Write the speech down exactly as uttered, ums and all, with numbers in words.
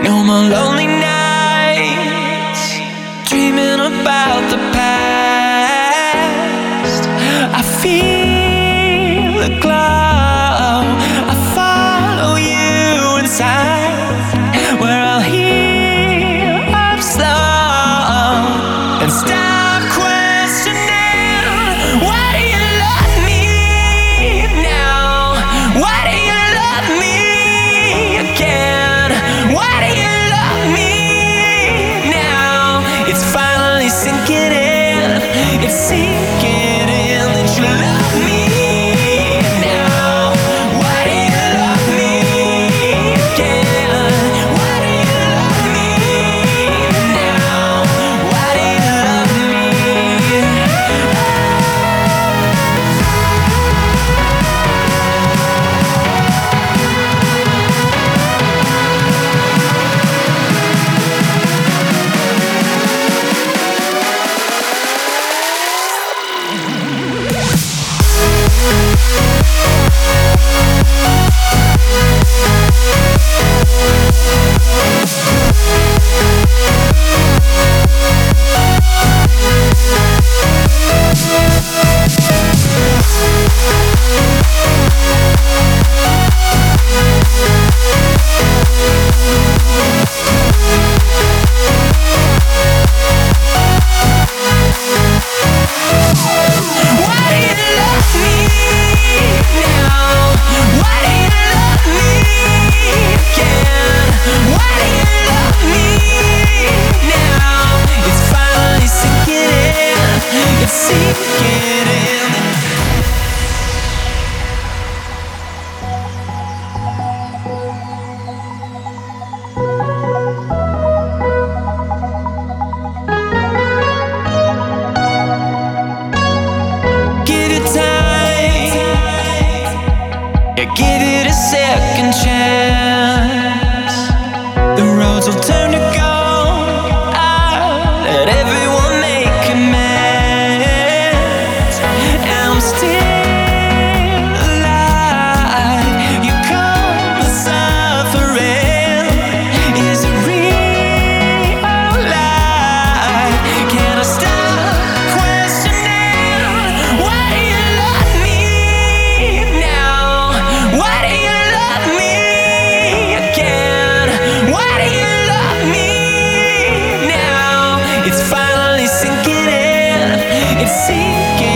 No more lonely nights, dreaming about the past. I feel the glow, I follow you inside, where I'll heal up slow and stop questioning. Why do you love me now? Why do you love me again? Why do you love me now? It's finally sinking in, it's sinking in that you love me now. Why do you love me again? Why do you love me now? Why do you love me? Give it time, yeah, give it a second chance. The roads will turn to gold. I let everyone make amends, and I'm still alive. You call the suffering. Is it real life? Can I stop questioning? Why do you love me now? Why do you love me again? Why do you love me now? It's finally sinking in, it's sinking